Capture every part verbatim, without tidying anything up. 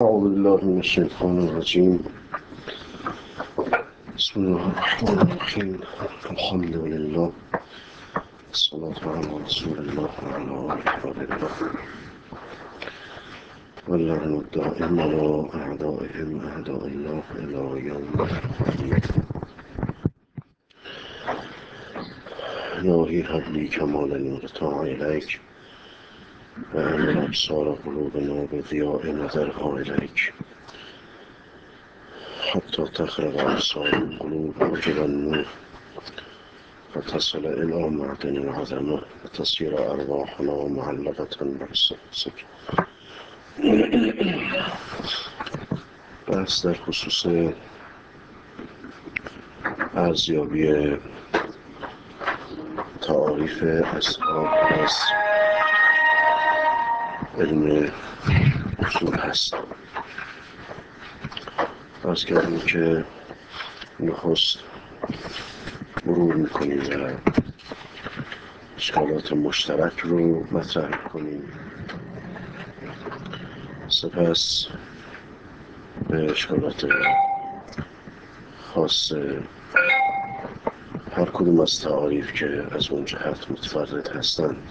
أعوذ بالله من الشيطان الرجيم. بسم الله الرحمن الرحيم. الحمد لله، الصلاة على رسول الله وعلى آله الله واللعن الدائم على أعدائهم أعداء الله إلى يوم الدين. إلهي هب لي كمال الانقطاع إليك وأمن أبصار قلوبنا بضياء نظرها إليك حتى تخرج أبصار القلوب وجل النور فتصل إلى معدن العظمة وتصير أرواحنا معلقة برسولك. بحث در خصوص ارزیابی تعاریف اصحاب از علم اصول هست. از کردیم که نخست مرور میکنیم و اشکالات مشترک رو مطرح کنیم، سپس به اشکالات خاص هر کدوم از تعاریف که از اون جهت متفرد هستند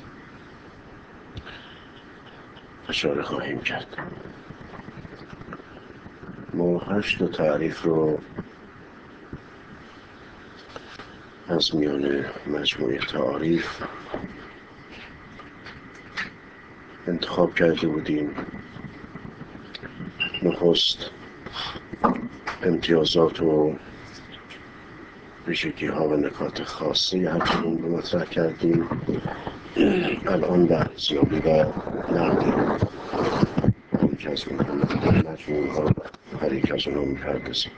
اشاره خواهیم کرد. ما هشت تعریف رو از میان مجموعه تعاریف انتخاب کرده بودیم. نخست امتیازات و ویژگی ها و نکات خاصی هر کدوم رو مطرح کردیم. الان به ارزیابی و نقد هر یک از اونها مجموعه ها هر یک از اونها میپردازیم.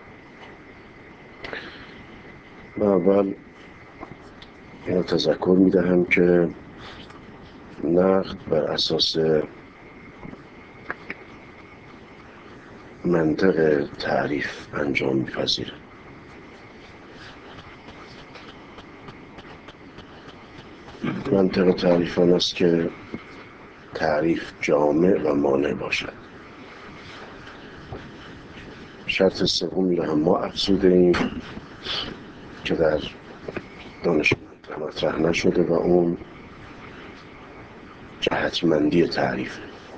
و اول اینو تذکر میدهم که نقد بر اساس منطق تعریف انجام میپذیره. منطق تعریف آن است که تعریف جامع و مانع باشد. شرط سومی را هم ما افزوده ایم که در دانش مطرح نشده و اون جهتمندی تعریف،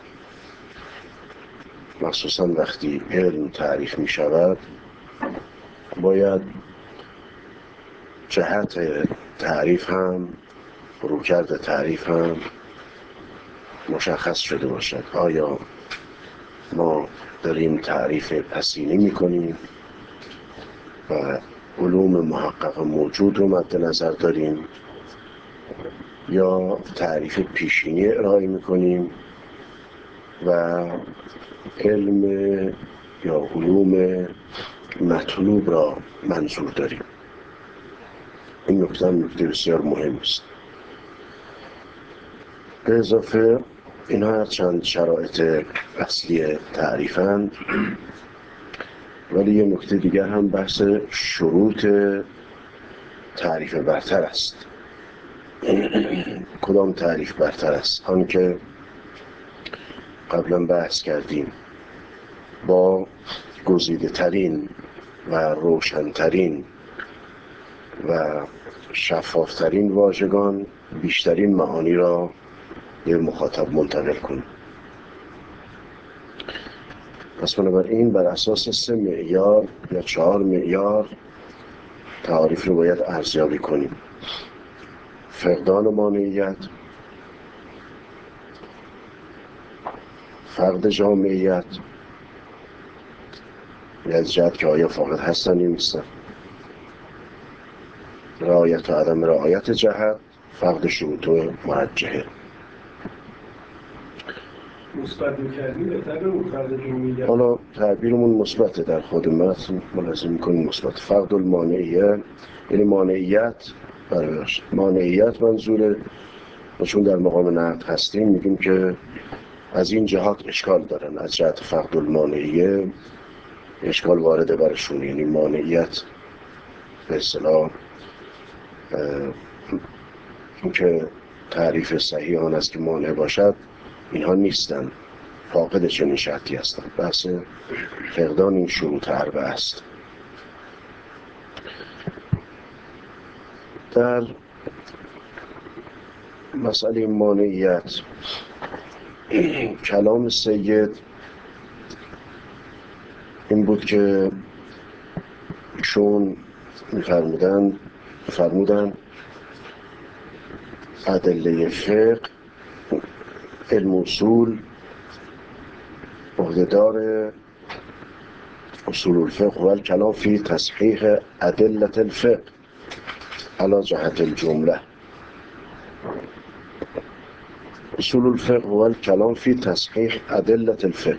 مخصوصا وقتی علم تعریف می شود باید جهت تعریف هم رویکرد تعریف هم مشخص شده باشد. آیا ما داریم تعریف پسینی می کنیم و علوم محقق موجود رو مد نظر داریم یا تعریف پیشینی ارائه می کنیم و علم یا علوم مطلوب را منظور داریم. این نکته نکته بسیار مهم است. به اضافه اینها هر چند شرایط اصلی تعریفند، ولی یه نکته دیگر هم بحث شروط تعریف برتر است. کدام تعریف برتر است؟ آن که قبلا بحث کردیم با گزیده ترین و روشنترین و شفافترین واژگان بیشترین معانی را به مخاطب منتقل کنیم. پس بنابراین بر اساس سه معیار یا چهار معیار تعاریف رو باید ارزیابی کنیم: فقدان مانعیت، فقد جامعیت، از جهت که آیا فاقد هستن یا نیستن، رعایت و عدم رعایت جهت، فقد شروط و مرجحه. مثبت می‌کردیم بهتر بود فقد جامعیت. حالا تعبیرمون مثبته، در خود متن ملازم می‌کنیم مثبت. فقد المانعیه یعنی مانعیت، برایش مانعیت منظوره، و چون در مقام نقد هستیم میگیم که از این جهات اشکال دارن. از جهت فقد المانعیه اشکال وارده برشون، یعنی مانعیت به اصطلاح این که تعریف صحیح آن است که مانع باشد، اینها نیستن. فاقد چنین شرطی هستند. بحث فقدان این شروط اربعه است. در مسئله مانعیت کلام سید این بود که ایشون می‌فرمودند فرمودند ادله فقه علم اصول عهده‌دار اصول الفقه و الکلام فی تصحیح ادله الفقه علی جهت الجمله. اصول الفقه و الکلام فی تصحیح ادله الفقه.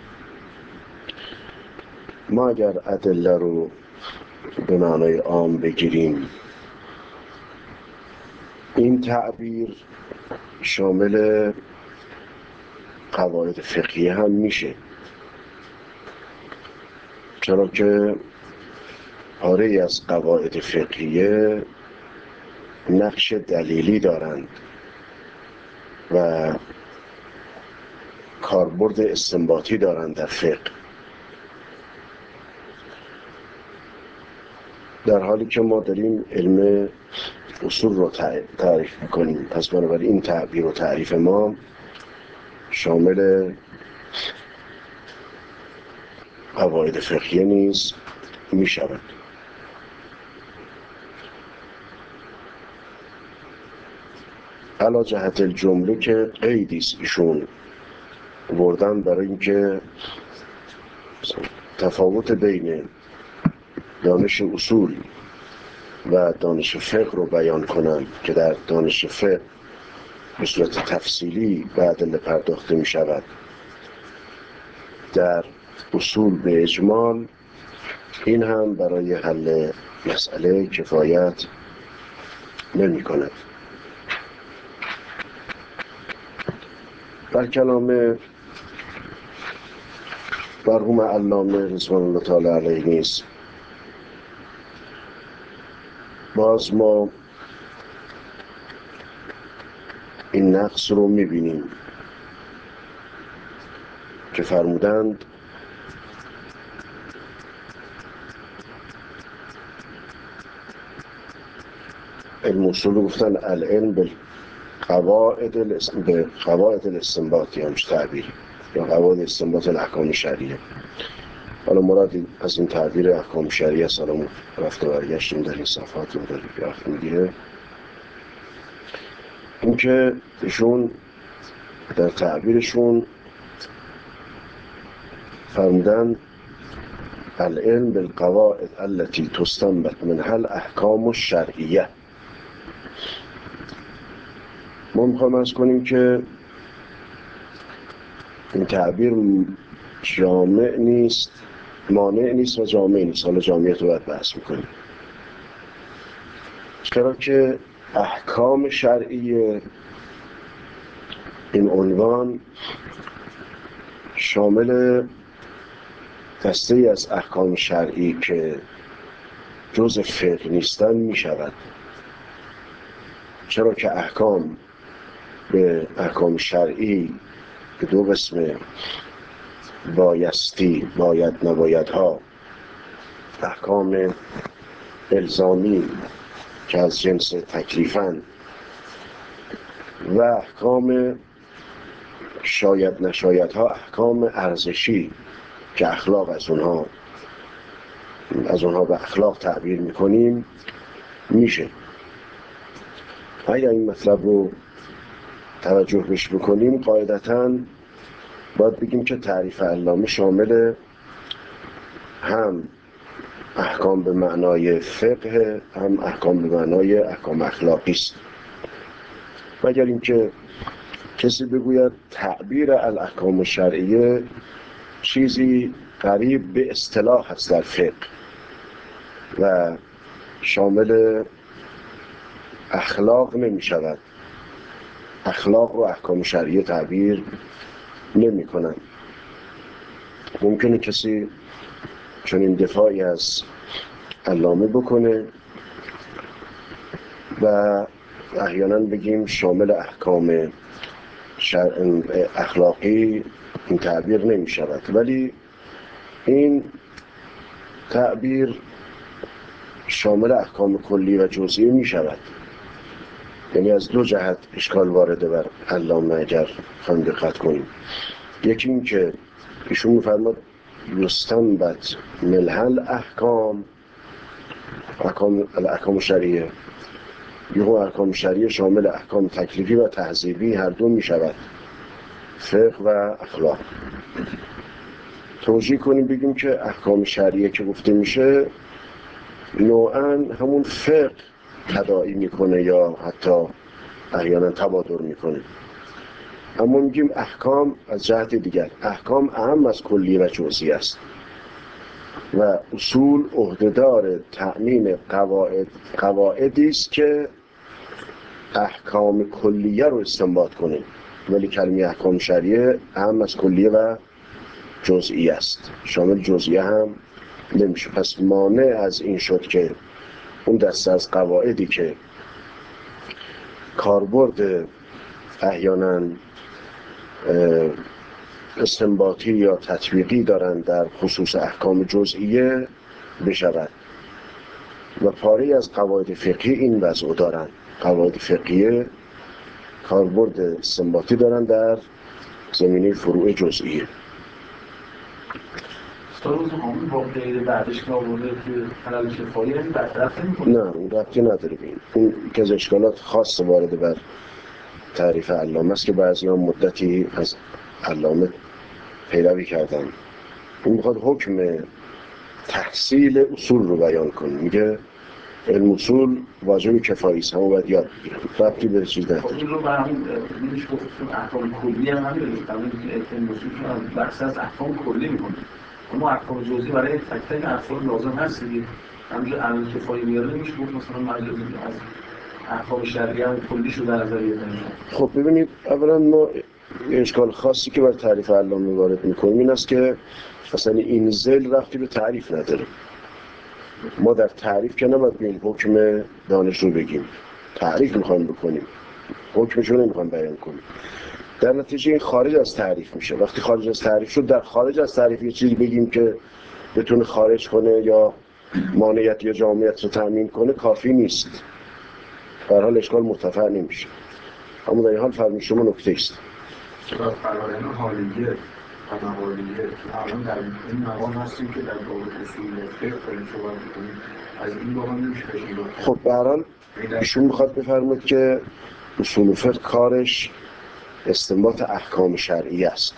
ما اگر ادله رو به معنای عام بگیریم، این تعبیر شامل قواعد فقهیه هم میشه، چرا که پاره از قواعد فقهیه نقش دلیلی دارند و کاربرد استنباطی دارند در فقه، در حالی که ما داریم علم اصول رو تعریف میکنیم. پس بنابراین این تعبیر و تعریف ما شامل قواعد فقهیه نیز می شود. علا جهت الجمله که قیدی است ایشون بردن برای اینکه تفاوت بین دانش اصول و دانش فقه رو بیان کنن که در دانش فقه به صورت تفصیلی به ادله پرداخته می شود، در اصول به اجمال. این هم برای حل مسئله کفایت نمی کند. در کلام مرحوم علامه رضوان الله تعالی علیه نیست باز ما این نقص رو می بینیم که فرمودند علم اصول گفتن العلم به قواعد به قواعد الاستنباط، یا همش تعبیر یا قواعد استنباط الاحکام شرعیه. حالا مراد از این تعبیر احکام شرعیه سلام رفته برگشتیم در این صفحات رو داریم یافت میگیره. این که ایشون در تعبیرشون فرمودن العلم بالقواعد التي تستنبط منها الاحکام الشرعیه. ما میخوایم از کنیم که این تعبیر جامع نیست، مانع نیست و جامع نیست. حالا جامعیت رو باید بحث میکنیم، چرا که احکام شرعیه این عنوان شامل دسته ای از احکام شرعی که جز فقه نیستن می شود، چرا که احکام به احکام شرعی به دو قسم بایستی باید نبایدها، احکام الزامی که از جنس تکلیفن و احکام شاید نشایدها احکام ارزشی که اخلاق از اونها از اونها به اخلاق تعبیر میکنیم میشه. اگر این مطلب رو توجه بهش بکنیم قاعدتاً باید بگیم که تعریف علامه شامل هم احکام به معنای فقه هم احکام به معنای احکام اخلاقی است. مگر اینکه کسی بگوید تعبیر الاحکام الشرعیه چیزی قریب به اصطلاح هست در فقه و شامل اخلاق نمی شود، اخلاق رو احکام شرعیه تعبیر نمی کنند. ممکنه کسی چنین دفاعی از علامه بکنه و احیانا بگیم شامل احکام اخلاقی این تعبیر نمی شود، ولی این تعبیر شامل احکام کلی و جزئی می شود. یعنی از دو جهت اشکال وارده بر علامه اگر خواهیم دقت کنیم. یکی این که ایشون می‌فرماد یستنبط ملحل احکام احکام احکام شرعیه، یه احکام شرعیه شامل احکام تکلیفی و تهذیبی هر دو می شود، فقه و اخلاق. توجیه کنیم بگیم که احکام شرعیه که گفته میشه نوعاً همون فقه تداعی میکنه یا حتی احیانا تبادر میکنه، اما میگیم احکام از جهت دیگر، احکام اهم از کلی و جزئی است و اصول عهدهدار تأمین قواعد قواعدی است که احکام کلیه رو استنباط کنه، ولی کلمه احکام شرعیه اهم از کلیه و جزئی است، شامل جزئیه هم نمیشه. پس مانع از این شد که اون دسته از قواعدی که کاربرد احیانا استنباطی یا تطبیقی دارند در خصوص احکام جزئیه بشود و پاره از قواعد فقهی این وضع دارند. قواعد فقهیه کاربرد استنباطی دارند در زمینه فروع جزئیه. استاد همون با غیر بعدش که آورده که خلل کفایی این برطرف نمی‌کنه؟ نه اون ربطی نداره. این که از اشکالات خاص وارد بر تعریف علامه است که بعضی ها مدتی از علامه پیروی کردن. اون میخواد حکم تحصیل اصول رو بیان کنه، میگه علم اصول واجب کفایی است، همون باید یاد بگیرم، ربطی به چیز نداره. این رو برامون میشه گفتیم احکام کلی هم همین رو تمام علم اصول چون بحث از احکام کلی میکنه، اما احکام جزئی برای تک تک افراد لازم هست دیگه. همونجور علم کفایی میاره میشه گفت مثلا مجازی از احکام شرعی هم کلیش رو در نظر بگیریم. خب ببینید، اولا ما اشکال خاصی که بر تعریف علامه وارد میکنیم این است که اصلا این ذیل ربطی به تعریف نداره. ما در تعریف که نباید بگیم حکم دانش رو بگیم، تعریف میخوایم بکنیم، حکمش رو نمیخوایم بیان کنیم. در نتیجه این خارج از تعریف میشه. وقتی خارج از تعریف شد، در خارج از تعریف یه چیزی بگیم که بتونه خارج کنه یا مانعیت یا جامعیت رو تامین کنه کافی نیست، در حال اشکال مرتفع نمیشه. اما در این حال فرمود شما نکته است. فرآیند حالیه و مقالیه الان در این مقام هستیم که در باب اصول فقه داریم صحبت می‌کنیم، از این باب هم نمیشه بشیم. خب به هر حال ایشون میخواد بفرمود که اصول فقه کارش استنباط احکام شرعی است.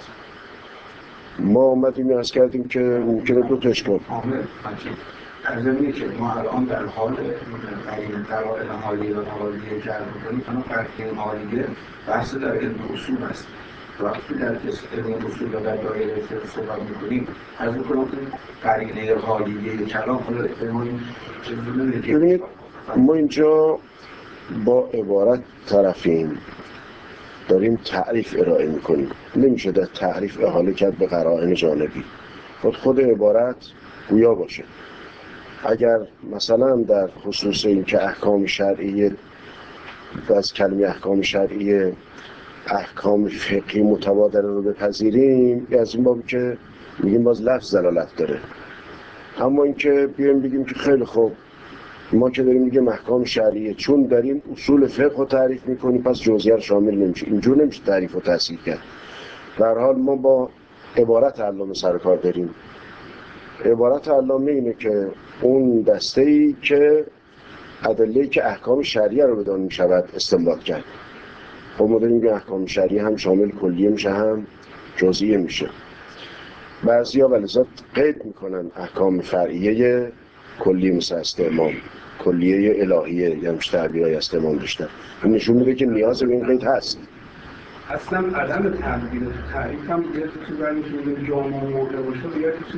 ما اومدیم عرض کردیم که ممکنه دو تا اشکال کامل در زمینه که ما الان در حال این قرائن حالیه و مقالیه جلب می‌کنیم، اما قرائن حالیه بحث در علم اصول است. وقتی در علم اصول و در دایره فقه صحبت می‌کنیم، از می‌کنم که قرینه حالیه کلام حالا احتمالی چیزی نمی‌گیم. ببینید، ما اینجا با عبارت طرفیم داریم تعریف ارائه میکنیم، نمیشه در تعریف احاله کرد به قرائن جانبی. خود خود عبارت گویا باشه. اگر مثلا در خصوص این که احکام شرعی از کلمه احکام شرعی احکام فقهی متبادل رو بپذیریم، از این بابی که میگیم باز لفظ دلالت داره. اما اینکه بیایم بگیم که خیلی خوب ما که داریم میگیم احکام شرعیه، چون داریم اصول فقه رو تعریف میکنیم پس جزئیات شامل نمیشه، اینجور نمیشه تعریف و تحصیل کرد. در حال ما با عبارت علامه سر کار داریم. عبارت علامه اینه که اون دسته‌ای که ادله‌ای که احکام شرعیه رو بدان میشود استنباط کرد. خب ما داریم که احکام شرعیه هم شامل کلیه میشه هم جزئیه میشه. بعضیا ولذات قید میکنن احکام فرعیه کلیه مثل استعمال، کلیه الهیه یا همچه تعبیرهای استعمال داشتن. این نشون میده که نیاز به این قید هست. اصلا عدم تعبیر تعریف هم یه چیز برای چیز جامع مرده باشه، یه چیز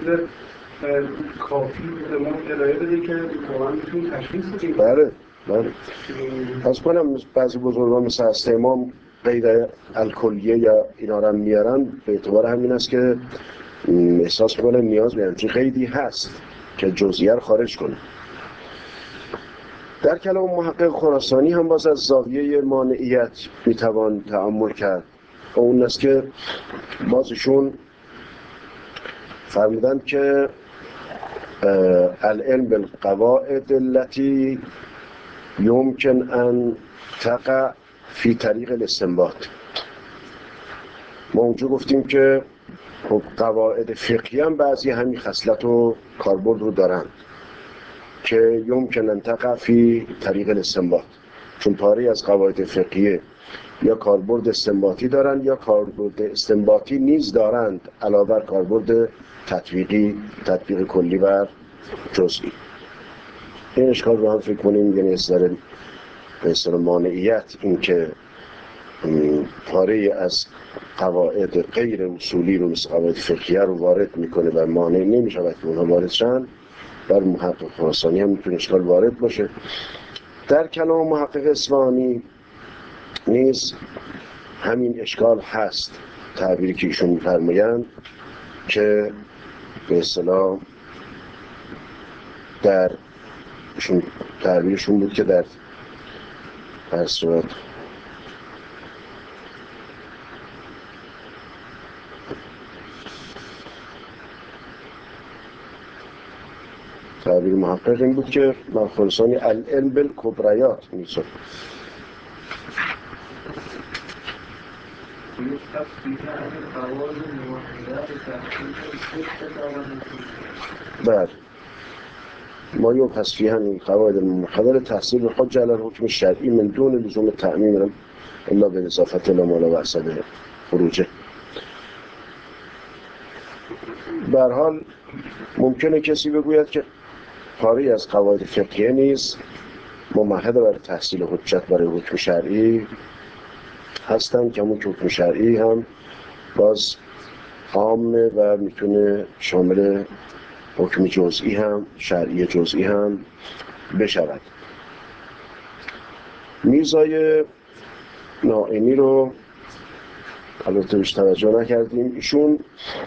کافی به ما ارائه بده که واقعا میتونیم تشخیص بدیم. بله بله. پس کنم بعضی بزرگان مثل استعمال قید الکلیه یا اینا رو میارن به اعتبار همین است که احساس کنه نیاز به همچین قیدی هست که جزئیه رو خارج کنه. در کلام محقق خراسانی هم باز از زاویه مانعیت میتوان تأمل کرد. اون است که بازشون فرمودند که العلم بالقواعد التي يمكن ان تقع فی طریق الاستنباط. ما اونجا گفتیم که خب قواعد فقهی هم بعضی همین خصلت و کاربرد رو دارن که یمکن ان تقع فی طریق الاستنباط، چون پاره از قواعد فقهی یا کاربرد استنباطی دارند یا کاربرد استنباطی نیز دارند علاوه بر کاربرد تطبیقی، تطبیق کلی بر جزئی. این اشکال رو هم فکر کنیم، یعنی اصدار به اصطلاح مانعیت، این که پاره از قواعد غیر اصولی رو مثل قواعد فقهیه رو وارد میکنه و مانع نمیشود که اونها وارد شن، بر محقق خراسانی هم میتونه اشکال وارد باشه. در کلام محقق اصفهانی نیز همین اشکال هست، تعبیری که ایشون میفرمایند که به اصطلاح در ایشون تعبیرشون بود که در هر صورت تعبیر محقق این بود که من خراسانی العلم بالکبریات میشه. بله ما یو پس فی همین قواعد المخدر تحصیل خود جلال حکم شرعی من دون لزوم تعمیم الا به اضافت لامالا و اصد خروجه. به هر حال ممکنه کسی بگوید که پاره از قواعد فقهیه نیست ممهد برای تحصیل حجت برای حکم شرعی هستن که همون حکم شرعی هم باز عامه و میتونه شامل حکم جزئی هم، شرعی جزئی هم بشود. میرزای ناعینی رو البته بهش توجه نکردیم. ایشون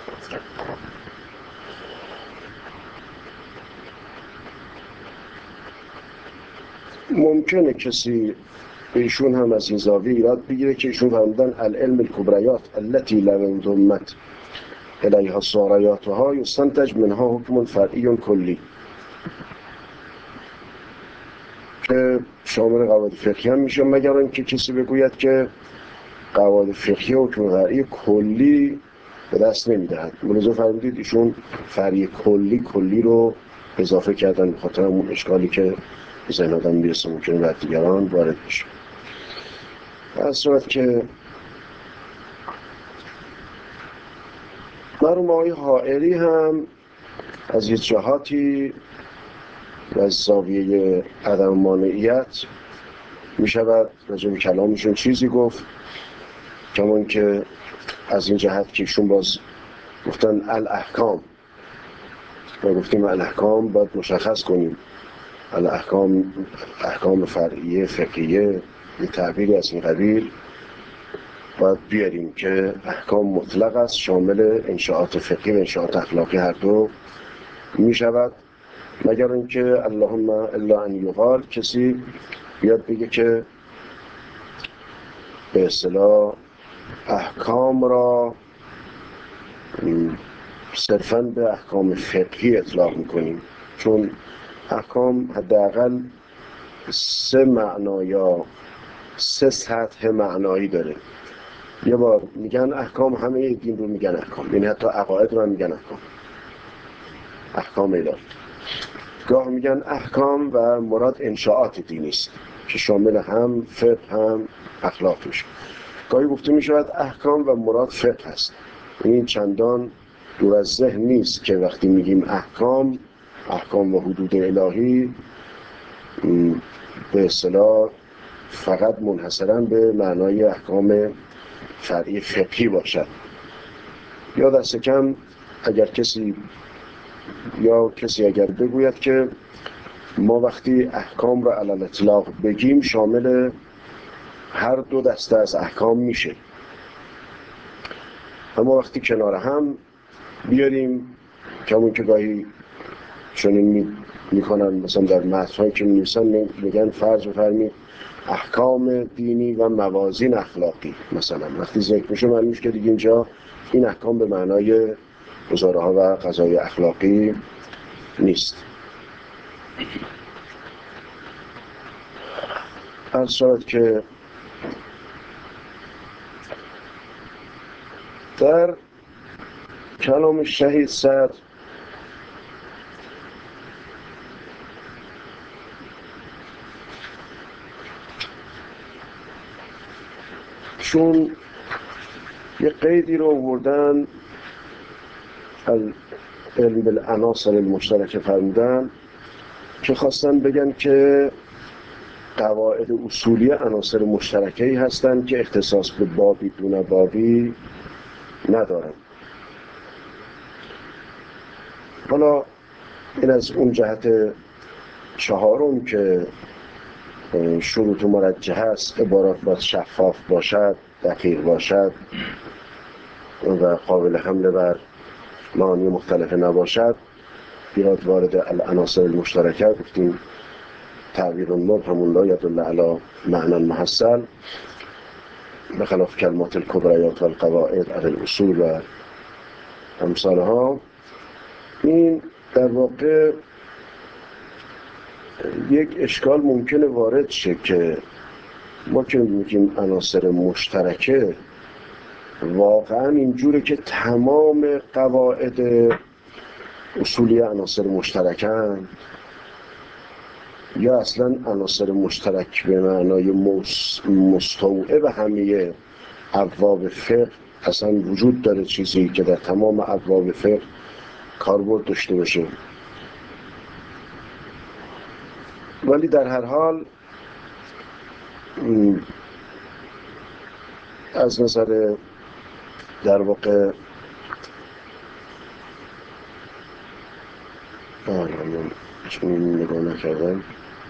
ممکنه کسی به ایشون هم از این زاویه ایراد بگیره که ایشون فرمودن العلم الکبریات التي لو انضمت الیها سارایاتها یستنتج منها حکم فرعی کلی، که شامل قواعد فقهی هم میشه، مگر اینکه کسی بگوید که قواعد فقهی حکم فرعی کلی به دست نمیدهد. ملاحظه فرمودید ایشون فرعی کلی کلی رو اضافه کردن، بخاطر اون اشکالی که ذهن آدم میرسه ممکنه بر دیگران وارد بشه. از صورت که مرحوم آقای حائری هم از یه جهاتی و از زاویه عدم مانعیت می شود راجع به کلامشون چیزی گفت، کمان که از این جهت که ایشون باز گفتن الاحکام و گفتیم الاحکام باید مشخص کنیم، الاحکام احکام فرعیه فقهیه یه تعبیری از این قبیل باید بیاریم که احکام مطلق است، شامل انشاءات فقهی و انشاءات اخلاقی هر دو می شود، مگر اینکه اللهم الا ان یقال کسی بیاد بگه که به اصطلاح احکام را صرفاً به احکام فقهی اطلاق میکنیم، چون احکام حداقل سه معنا یا سه سطح معنایی داره. یه بار میگن احکام، همه دین رو میگن احکام، یعنی حتی عقاید رو هم میگن احکام، احکام الهی. گاه میگن احکام و مراد انشاءات دینی است که شامل هم فقه هم اخلاق میشه. گاهی گفته میشود احکام و مراد فقه است. این چندان دور از ذهن نیست که وقتی میگیم احکام احکام و حدود الهی به اصطلاح فقط منحصراً به معنای احکام فرعی فقهی باشد، یا دست کم اگر کسی یا کسی اگر بگوید که ما وقتی احکام را علی الاطلاق بگیم شامل هر دو دسته از احکام میشه، اما وقتی کنار هم بیاریم که همون که گاهی چنین می میکنن مثلا در متن‌هایی که می‌نویسن میگن فرض بفرمایید احکام دینی و موازین اخلاقی، مثلا وقتی ذکر میشه معلوم میشه که دیگه اینجا این احکام به معنای گزاره ها و قضای اخلاقی نیست. عرض شود که در کلام شهید صدر چون یه قیدی رو آوردن علم بالعناصر المشترکه فرمودن که خواستن بگن که قواعد اصولی عناصر مشترکه‌ای هستند که اختصاص به بابی دون بابی ندارن. حالا این از اون جهت چهارم که شروط مرجحه است، عبارات باید شفاف باشد، دقیق باشد و قابل حمل بر معانی مختلف نباشد، بیاد وارد العناصر المشترکه. گفتیم تعبیر مبهم لا يدل على معنى محصل بخلاف کلمات الکبریات و القواعد علی الاصول و امثالها. این در واقع یک اشکال ممکنه وارد شه که ما که میگیم عناصر مشترکه، واقعا اینجوره که تمام قواعد اصولی عناصر مشترکن، یا اصلا عناصر مشترک به معنای مستوعب همه ابواب فقه اصلا وجود داره، چیزی که در تمام ابواب فقه کاربرد داشته باشه. ولی در هر حال از نظر در واقع آرامون چون نگاه نکردم،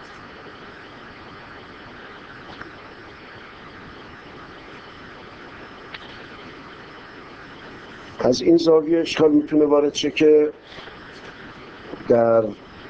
از این زاویه اشکال میتونه وارد شه که در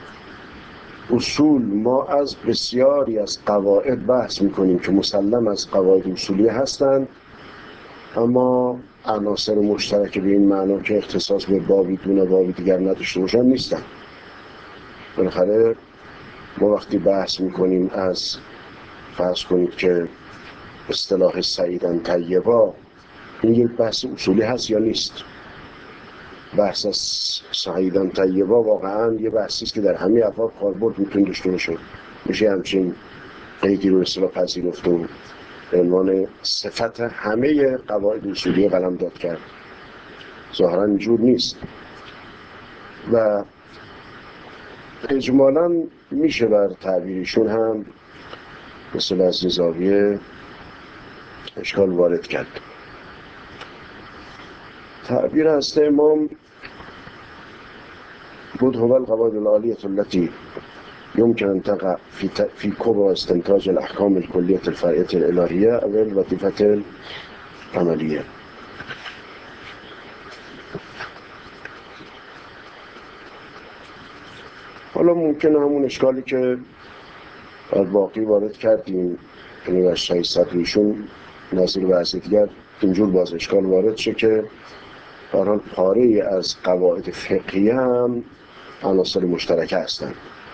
اصول ما از بسیاری از قواعد بحث میکنیم که مسلم از قواعد اصولی هستند، اما عناصر مشترک به این معنا که اختصاص به بابی دون بابی دیگر نداشته باشن نیستن. بالاخره ما وقتی بحث میکنیم از فرض کنید که اصطلاح سعیدن طیبا، این یک بحث اصولی هست یا نیست؟ بحث از سعیدن طیبا واقعا یه بحثی است که در همه ابواب کاربرد میتونه داشته باشه. میشه همچین قیدی رو اصطلاح پذیرفت و به عنوان صفت همه قواعد اصولی قلمداد کرد. ظاهرا اینجور نیست و اجمالاً میشه بر تعبیرشون هم مثل از زاویه اشکال وارد کرد. تعبیر هست امام بود هو القواعد العالیة التي يمكن أن تقع في في كبرى استنتاج الأحكام الكلية الفرعية الإلهية أو الوظيفة العملية. حالا ممکنه همون اشکالی که باقی وارد کردیم، یعنی در شهید صدریشون نظیر بحث دیگر اینجور باز اشکال وارد شه که برحال پاره از قواعد فقهی هم عناصر مشترکه هستند.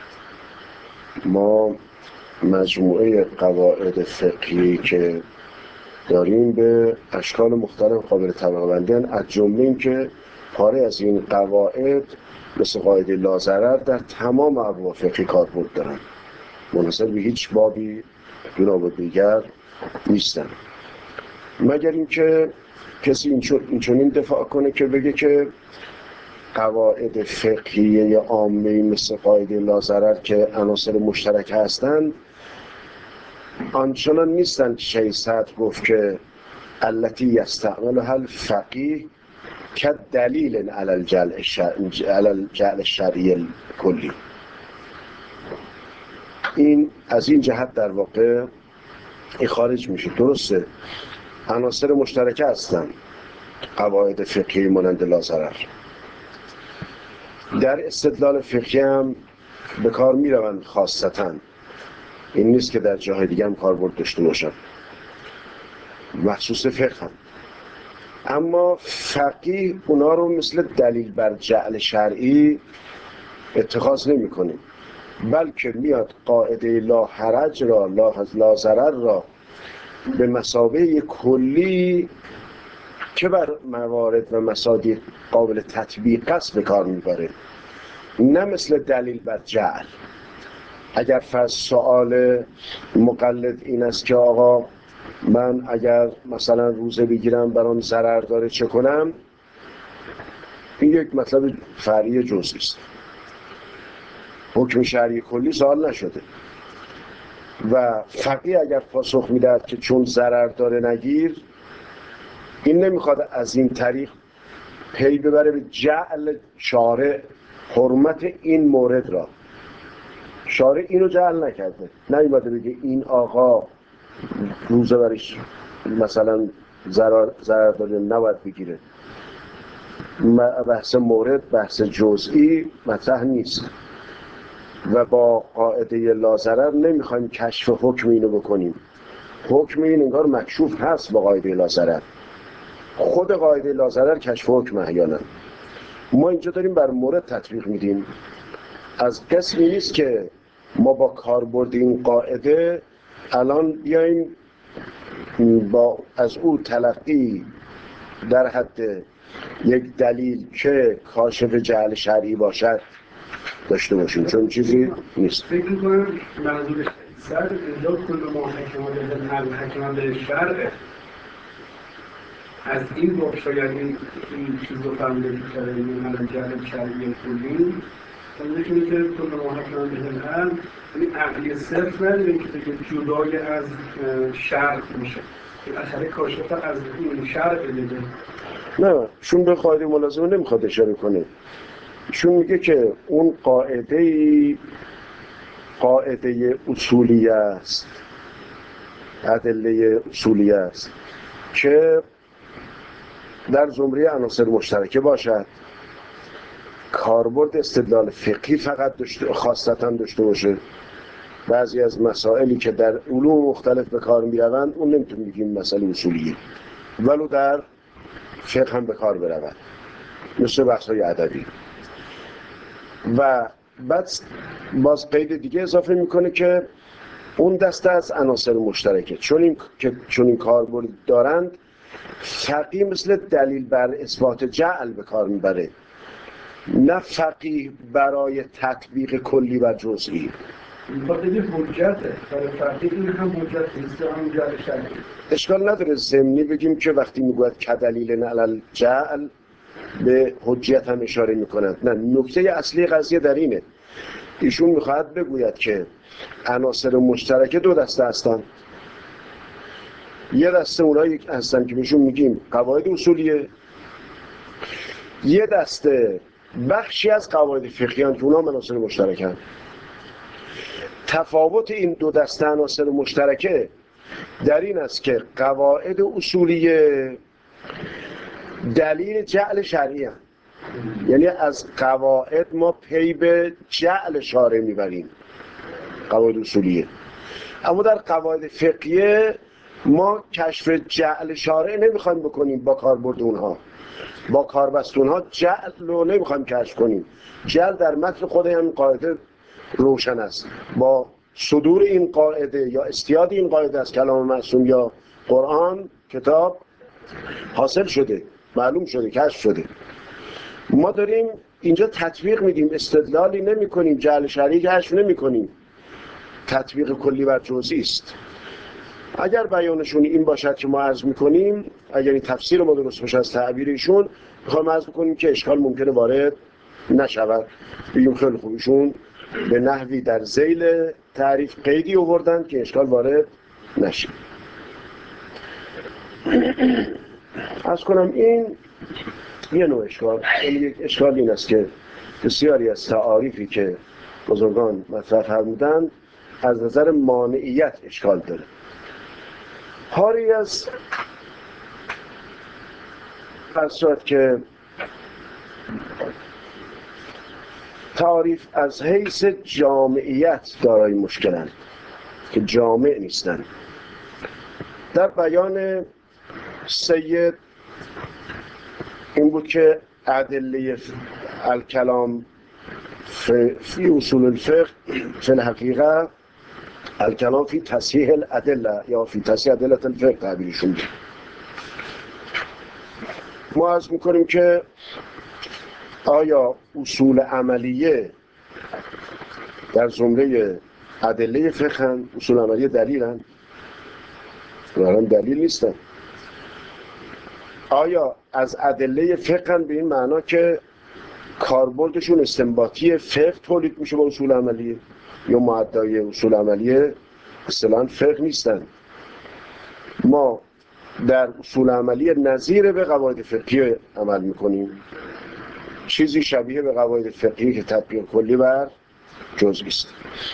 ما مجموعه قواعد فقهی که داریم به اشکال مختلف قابل طبقه بندی هستند، از جمله این که پاره از این قواعد مثل قاعده لاضرر در تمام ابواب فقهی کاربرد دارن، منحصر به هیچ بابی دون باب دیگر نیستن، مگر اینکه کسی این چنین دفاع کنه که بگه که قواعد فقهی عامه مثل قاعده لاضرر که عناصر مشترک هستند آنچنان نیستن که شیخ صدر گفت که التي یستعملها الفقیه كدلیل علی الجعل الشرعی کلی. این از این جهت در واقع این خارج میشه. درسته عناصر مشترکه هستن قواعد فقهی مانند لاضرر، در استدلال فقهی هم به کار می روند خاصتاً. این نیست که در جاهای دیگه هم کاربرد داشته باشن، مخصوص فقه هم. اما فقیه اونا رو مثل دلیل بر جعل شرعی اتخاذ نمی کنه، بلکه میاد قاعده لا حرج را، لا ضرر را به مثابه کلی که بر موارد و مصادیق قابل تطبیق است به کار میبره، نه مثل دلیل بر جعل. اگر فرض سوال مقلد این است که آقا من اگر مثلا روزه بگیرم برام ضرر داره چه کنم، این یک مطلب فرعی جزئی است، حکم شرعی کلی سوال نشده. و فقیه اگر پاسخ میدهد که چون ضرر داره نگیر، این نمیخواد از این طریق پی ببره به جعل شارع حرمت این مورد را. شارع اینو جعل نکرده، نمیاده بگه این آقا روزه برش مثلا ضرر ضرر داره نباید بگیره. بحث مورد بحث جزئی مطرح نیست و با قاعده لا ضرر نمیخوایم کشف حکم اینو بکنیم. حکم این انگار مکشوف هست با قاعده لا ضرر. خود قاعده لا ضرر کشف حکم احیانا. ما اینجا داریم بر مورد تطبیق میدیم. از قسمی نیست که ما با کاربرد این قاعده الان بیایم با از او تلقی در حد یک دلیل که کاشف جعل شرعی باشد داشته باشیم، چون چیزی نیست. فکر میکنم منظورش سر اینجا کل ما حکمان حل حکمان به شرع از این باب شاید این چیز رو فهمیده که من جعل شرعی کلی می‌تونه که کل ما حکمان به حل یعنی عقلی صرف نداره که جدای از شرع میشه، اثر کاشف از این شرع دیگه. نه، چون به قاعده ملازمه نمیخواد اشاره کنه. چون میگه که اون قاعده قاعده اصولی است، ادله اصولی است که در زمره عناصر مشترکه باشد، کاربرد استدلال فقهی فقط داشته خاصتا داشته باشه. بعضی از مسائلی که در علوم مختلف به کار میروند اون نمیتونیم بگیم مسئله اصولیه، ولو در فقه هم به کار برود، مثل بحث‌های ادبی. و بعد باز قید دیگه اضافه میکنه که اون دسته از عناصر مشترکه چون این که چون این کاربرد دارند، فقیه مثل دلیل بر اثبات جعل به کار میبره، نه فقیه برای تطبیق کلی و جزئی. میخواد بگه حجته، برای فقیه این هم حجت نیست، هم جعل شرعی. اشکال نداره ضمنی بگیم که وقتی میگوید کدلیل علی الجعل به حجت هم اشاره میکنند. نه، نکته اصلی قضیه در اینه، ایشون میخواهد بگوید که عناصر مشترکه دو دسته هستند. یه دسته اونایی هستن که بهشون میگیم قواعد اصولیه، یه دسته بخشی از قواعد فقهی که اونا عناصر مشترکن. تفاوت این دو دسته عناصر مشترکه در این است که قواعد اصولیه دلیل جعل شرعی هم. یعنی از قواعد ما پی به جعل شارع میبریم، قواعد اصولیه. اما در قواعد فقهیه ما کشف جعل شارع نمیخوایم بکنیم با کاربرد اونها، با کاربست اونها جعل رو نمیخوایم کشف کنیم. جعل در متن خود همین قاعده روشن است. با صدور این قاعده یا استیاد این قاعده از کلام معصوم یا قرآن کتاب حاصل شده، معلوم شده، کشف شده. ما داریم اینجا تطبیق میدیم، استدلالی نمی کنیم، جعل شرعی کشف نمی کنیم، تطبیق کلی و جزئی است. اگر بیانشون این باشد که ما عرض میکنیم، اگر این تفسیر ما درست باشه از تعبیر ایشون، میخوایم عرض بکنیم که اشکال ممکنه وارد نشود. بگیم خیلی خوب، ایشون به نحوی در ذیل تعریف قیدی آوردن که اشکال وارد نشه. عرض کنم این یه نوع اشکال. این یک اشکال این است که بسیاری از تعاریفی که بزرگان مطرح فرمودند از نظر مانعیت اشکال داره. هاری از فرض شد که تعاریف از حیث جامعیت دارای مشکلند که جامع نیستند. در بیان سید این بود که ادله الکلام فی اصول الفقه فی الحقیقه الکلام فی تصحیح الادله یا فی تصحیح ادله الفقه تعبیرشون بود. ما عرض میکنیم که آیا اصول عملیه در زمره ادله فقه هن؟ اصول عملیه دلیل هن؟ ظاهراً دلیل نیستن. آیا از ادله فقه هن به این معنا که کاربردشون استنباطی فقه تولید میشه با اصول عملیه، یا معدای اصول عملیه اصطلاحاً فقه نیستن؟ ما در اصول عملیه نظیر به قواعد فقهی عمل میکنیم، چیزی شبیه به قواعد فقهی که تطبیق کلی بر جزئی است.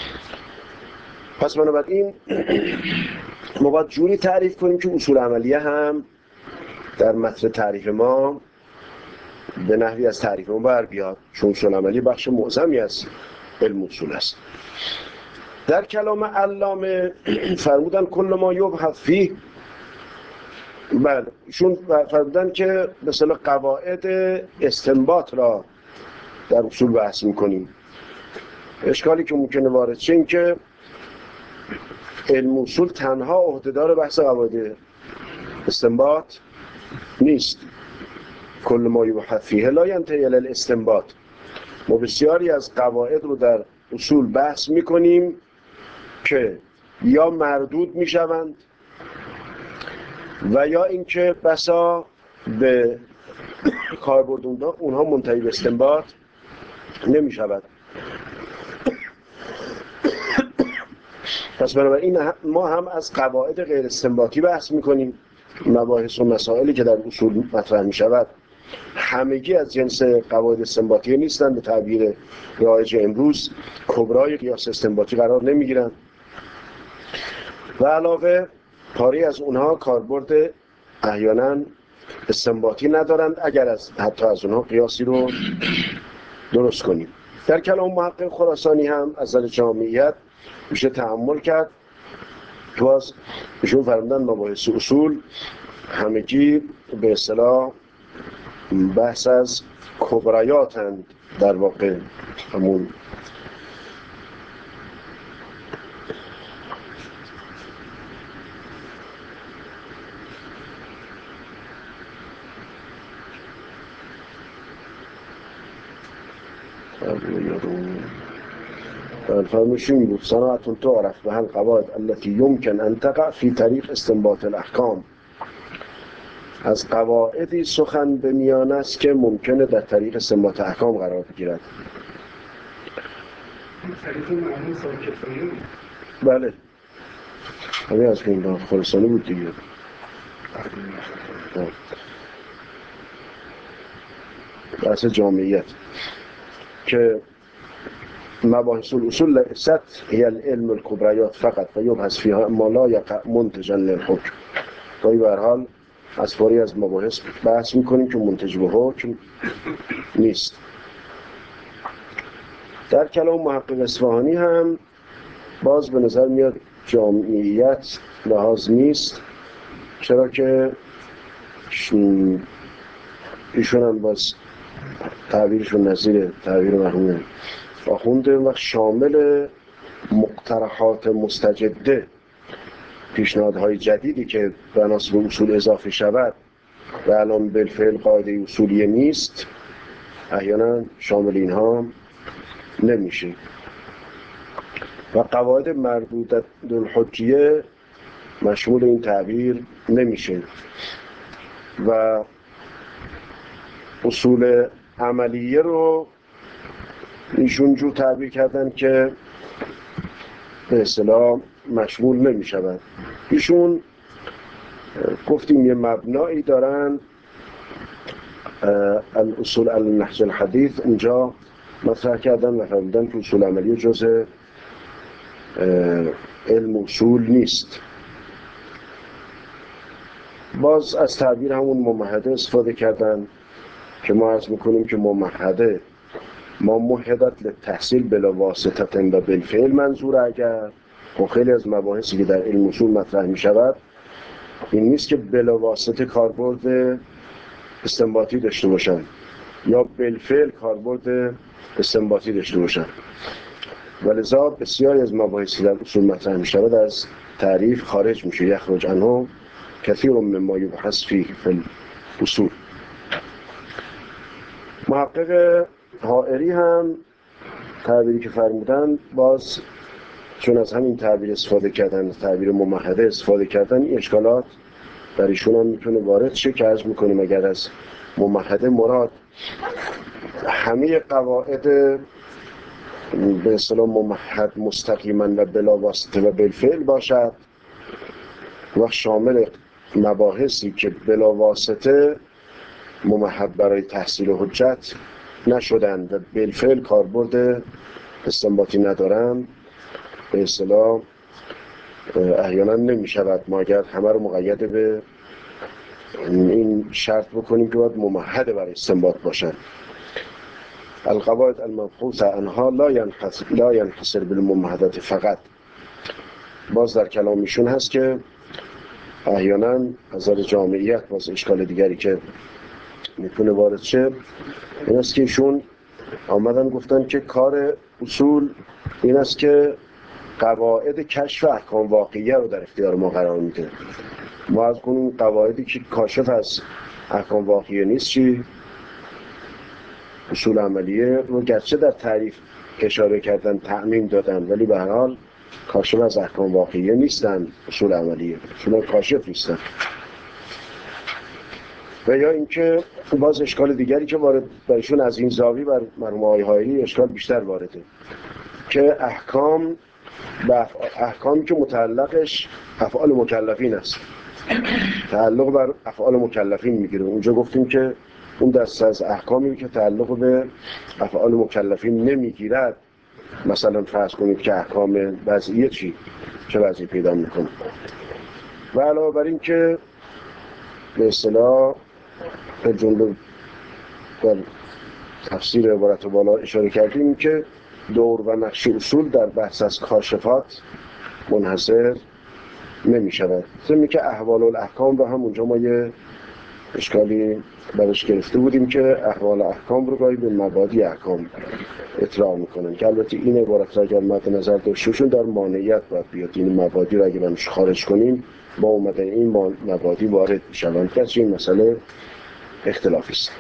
پس بنابراین ما باید جوری تعریف کنیم که اصول عملیه هم در متن تعریف ما به نحوی از تعریف ما بر بیاد، چون اصول عملیه بخش معظمی از علم اصول است. در کلام علامه فرمودن کل ما یبحث فیه، بله ایشون فرمودن که مثلا قواعد استنباط را در اصول بحث میکنیم. اشکالی که ممکنه وارد شه این که علم اصول تنها عهدهدار بحث قواعد استنباط نیست. کل ما یبحث فیه لا ینتهی الی الاستنباط. ما بسیاری از قواعد رو در اصول بحث میکنیم که یا مردود میشوند و یا اینکه بسا به کاربرد اونها منتهی به استنباط نمیشود. پس بنابراین ما هم از قواعد غیر استنباطی بحث میکنیم. مباحث و مسائلی که در اصول مطرح میشود همگی از جنس قواعد استنباطی نیستند. به تعبیر رایج امروز کبرای قیاس استنباطی قرار نمیگیرند و علاوه پاری از اونها کاربرد احیانا استنباطی ندارند اگر از حتی از اونها قیاسی رو درست کنیم. در کلام محقق خراسانی هم از نظر جامعیت میشه تأمل کرد. باز ایشون فرمودن مباحث اصول همگی به اصطلاح بحث از کبریاتند، در واقع همون فرموشین بود صناعت تعرف به هل قواعد التي يمكن ان تقع في طریق استنباط الاحکام. از قواعدی سخن به میان است که ممکنه در طریق استنباط احکام قرار بگیرد. تعریف معمول ساکتایی بله همین از که خراسانی بود دیگه. بحث جامعیت که مباحث الاصول لیست هی العلم الکبریات فقط و یبحث فیها ما لا یقع منتجا للحکم. گاهی به هر حال از پاری از مباحث بحث میکنیم که منتج به حکم نیست. در کلام محقق اصفهانی هم باز به نظر میاد جامعیت لحاظ نیست، چرا که ایشون هم باز تعبیرشون نظیر تعبیر مرحوم آخونده و شامل مقترحات مستجده، پیشنهادهای جدیدی که بناس به اصول اضافه شود و الان بالفعل قاعده اصولیه نیست، احیانا شامل اینها نمیشه. و قواعد مردودة الحجیه مشمول این تعبیر نمیشه و اصول عملیه رو ایشون جو تعبیر کردن که به اصطلاح مشمول نمی شود. ایشون گفتیم یه مبنایی دارن الاصول النهج الحدیث اونجا مطرح کردن و فرمودن که اصول عملیه جزء علم اصول نیست. باز از تعبیر همون ممهده استفاده کردن که ما عرض میکنیم که ممهده ما مهدت للتحصیل بلا واسطه و بالفعل منظور. اگر و خیلی از مباحثی که در علم اصول مطرح می شود این نیست که بلا واسطه کاربرد استنباطی داشته باشن یا بالفعل کاربرد استنباطی داشته باشن، ولذا بسیاری از مباحثی در اصول مطرح می شود از تعریف خارج میشه. یخرج عنه کثیر مما یبحث فیه فی الاصول. محقق حائری هم تعبیری که فرمودن، باز چون از همین تعبیر استفاده کردن، تعبیر ممهده استفاده کردن، این اشکالات در ایشون هم میتونه وارد شه که عرض میکنیم اگر از ممهده مراد همه قواعد به اصطلاح ممهد مستقیما و بلا واسطه و بالفعل باشد و شامل مباحثی که بلا واسطه ممهد برای تحصیل حجت نشدند و بالفعل کاربرد استنباطی ندارند، به اصطلاح احیانا نمی شود ما اگر همه رو مقید به این شرط بکنیم که باید ممهد برای استنباط باشند. القواعد المبحوث عنها لا ينحصر لا ينحصر بالممهدات فقط. باز در کلامیشون هست که احیانا از نظر جامعیت باز اشکال دیگری که میتونه وارد شه این است که ایشون آمدن گفتن که کار اصول این است که قواعد کشف احکام واقعیه رو در اختیار ما قرار میده. ما از اون قواعدی که کاشف از احکام واقعیه نیست چی؟ اصول عملیه رو گرچه در تعریف اشاره کردن تعمیم دادن ولی به هر حال کاشف از احکام واقعیه نیستن. اصول عملیه اصولا کاشف نیستن. و یا اینکه باز اشکال دیگری که وارد برشون از این زاویه بر مرحوم آقای حائری اشکال بیشتر وارده که احکام و احکامی که متعلقش افعال مکلفین است، تعلق بر افعال مکلفین میگیره. اونجا گفتیم که اون دسته از احکامی که تعلق به افعال مکلفین نمیگیرد، مثلا فرض کنید که احکام وضعیه چی چه وضعی پیدا میکنه. و علاوه بر این که به اصطلاح به جمله در تفسیر عبارت بالا اشاره کردیم که دور و نقش اصول در بحث از کاشفات منحصر نمی شود. ضمن که احوال الاحکام رو هم اونجا ما یه اشکالی برش گرفته بودیم که احوال احکام رو گاهی به مبادی احکام اطلاع میکنن که البته این عبارت را اگر مد نظر داشتشون در مانعیت باید بیاد. این مبادی رو اگر منش خارج کنیم با اومدن این مبادی وارد میشن که از این مسئله اختلافی است.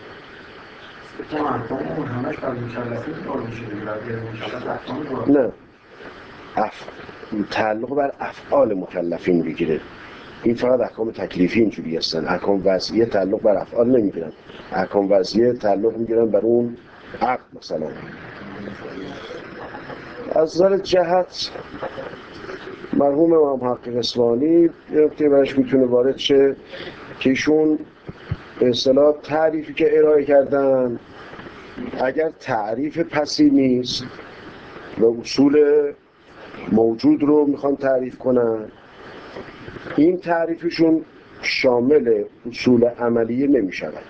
نه اف... تعلق بر افعال مکلفین بگیره. این فقط احکام تکلیفی اینجوری هستن. احکام وضعیه تعلق بر افعال نمیگیرن. احکام وضعیه تعلق میگیرن بر اون عقد. مثلا از نظر جهت مرحوم امام محقق اصفهانی که برش میتونه وارد شه که ایشون به اصطلاح تعریفی که ارائه کردن اگر تعریف پسی نیست و اصول موجود رو میخوان تعریف کنن، این تعریفشون شامل اصول عملیه نمیشود.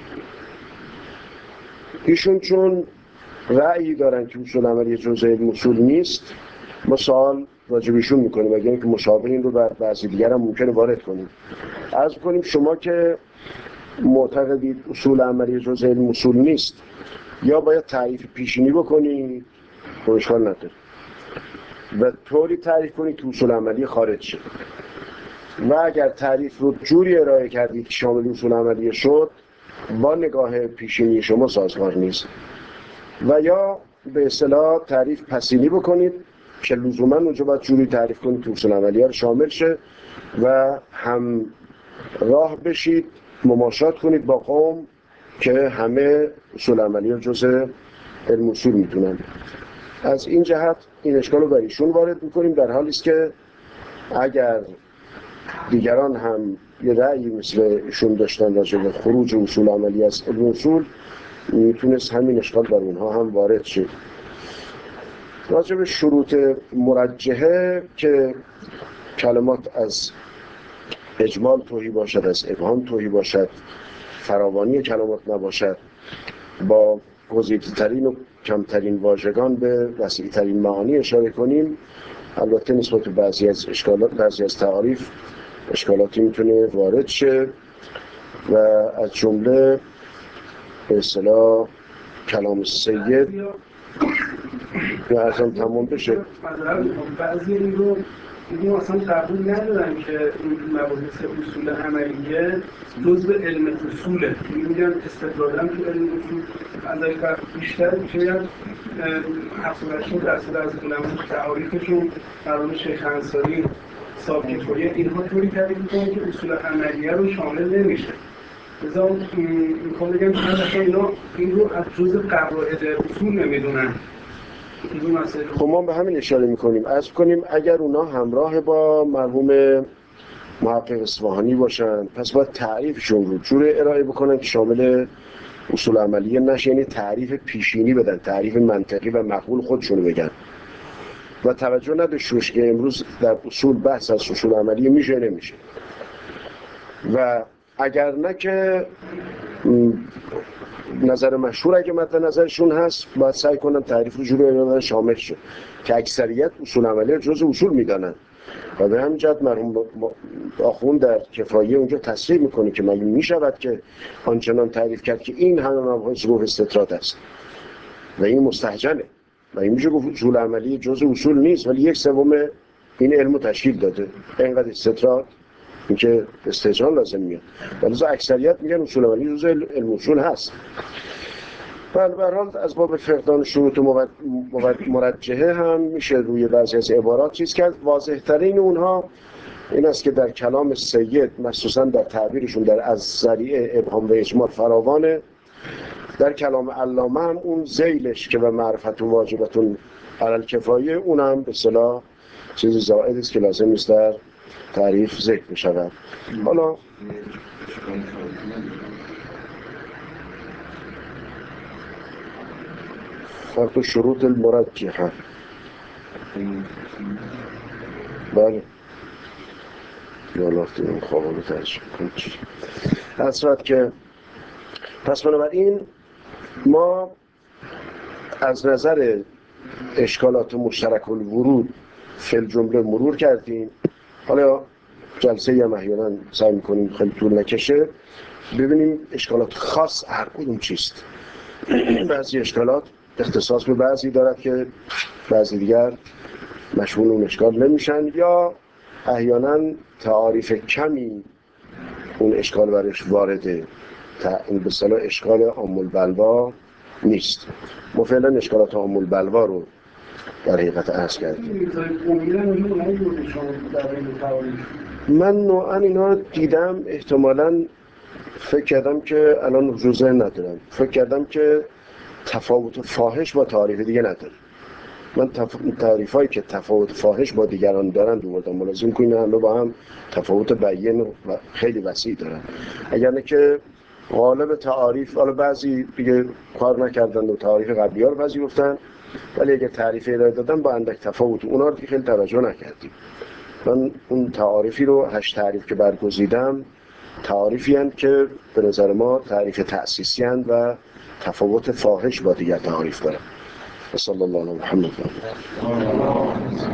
ایشون چون رأیی دارن که اصول عملیه جزء علم اصول نیست، ما سوال راجبشون میکنیم اگر اینکه مشابه این رو بر بعضی دیگر هم ممکنه وارد کنیم. عرض کنیم شما که معتقدید اصول عملیه جزء علم اصول نیست، یا باید تعریف پیشینی بکنید و اشکال نداره و طوری تعریف کنید که اصول عملی خارج شد، و اگر تعریف رو جوری ارائه کردید که شامل اصول عملیه شد با نگاه پیشینی شما سازگار نیست. و یا به اصطلاح تعریف پسینی بکنید که لزوما اونجا باید جوری تعریف کنید که اصول عملیه رو شامل شه و هم راه بشید مماشات کنید با قوم که همه اصول عملیه جزء علم اصول میدونن. از این جهت این اشکال رو بریشون وارد میکنیم، در حالی است که اگر دیگران هم یه رأیی مثل ایشون داشتن راجع به خروج اصول عملی از علم اصول، میتونست همین اشکال بر اونها هم وارد شد. راجع به شروط مرجحه که کلمات از اجمال توهی باشد، از ابهام توهی باشد، فراوانی کلمات نباشد، با گزیده‌ترین و کمترین واژگان به وسیع‌ترین معانی اشاره کنیم. البته نسبت به بعضی از اشکالات، بعضی از تعاریف اشکالاتی میتونه وارد شه و از جمله به اصطلاح کلام سید یا ارزم تمام بشه. بعضی این رو این اصلا قبول ندارن که این مباحث اصول عملیه جزء علم اصوله. میگن استدلالم تو علم اصول از این بیشتر شاید هفتاد هشتاد درصد از علمای تعاریفشون مرحوم شیخ انصاری، سابکت‌خویی اینها طوری تعریف می‌کنن که اصول عملیه رو شامل نمیشه. لذا میخوام بگم که اصلا اینا این رو از جزء قواعد اصول نمیدونن. خب ما به همین اشاره میکنیم. عرض کنیم اگر اونا همراه با مرحوم محقق اصفهانی باشن پس باید تعریفشون رو جور ارائه بکنن که شامل اصول عملیه نشه، یعنی تعریف پیشینی بدن، تعریف منطقی و معقول خودشونو بگن و توجه نداشته باشه که امروز در اصول بحث از اصول عملیه میشه نمیشه. و اگر نه که نظر مشهور اگه مد نظرشون هست باید سعی کنن تعریف رو جوری ارائه بدن شامل شه که اکثریت اصول عملیه جزء اصول میدانن. و به همین جهت مرحوم آخوند در کفایه اونجا تصریح میکنه که مگه میشود که آنچنان تعریف کرد که این همه مباحث گفت استطراد است و این مستهجنه و این میشه گفت اصول عملی جزء اصول نیست ولی یک سوم این علم تشکیل داده. اینقدر استطراد این که استهجان لازم میاد. ولی اکثریت میگن اصول عملی جزء علم اصول هست. بله، به هر حال از باب فقدان شروط مرجحه هم میشه روی بعضی از عبارات چیز کرد. واضح ترین اونها این است که در کلام سید مخصوصا در تعبیرشون در از ذریعه ابهام و اجمال فراوانه. در کلام علامه هم اون ذیلش که به معرفت و واجبتون علل کفایه اونم به اصطلاح چیزی زائد است که لازم نیست در تعریف ذکر بشود. حالا فرق شروط المرجحه. بله یالات این خوابانو ترجمه کنید اصرات که پس بنابراین ما از نظر اشکالات مشترک الورود فی الجمله مرور کردیم. حالا جلسه یا احیانا سعی میکنیم خیلی طول نکشه ببینیم اشکالات خاص هر کدوم چیست. بعضی اشکالات اختصاص به بعضی دارد که بعضی دیگر مشمول اون اشکال نمیشن یا احیانا تعاریف کمی اون اشکال برش وارده. این به اصطلاح اشکال عام البلوا نیست. ما فعلا اشکالات عام البلوا رو در حقیقت عرض کردیم. من نوعا اینا رو دیدم، احتمالاً فکر کردم که الان جزء ندارم، فکر کردم که تفاوت فاحش با تعریف دیگه نداره. من تف... تعریفایی که تفاوت فاحش با دیگران دارن دوردم ملازم کنین همه با هم تفاوت بیان و خیلی وسیع دارن. اگر نه که غالب تعریف، حالا بعضی دیگه کار نکردن و تعریف قبلی ها رو بعضی گفتن ولی اگر تعریف ارائه دادن با اندک تفاوت اونا رو خیلی توجه نکردیم. من اون تعریفی رو هشت تعریف که برگزیدم تعریفی هستند که به نظر ما تعریف تأسیسی هستند و تفاوت فاحش با دیگر تعریف دارن. صلی الله علیه و محمد.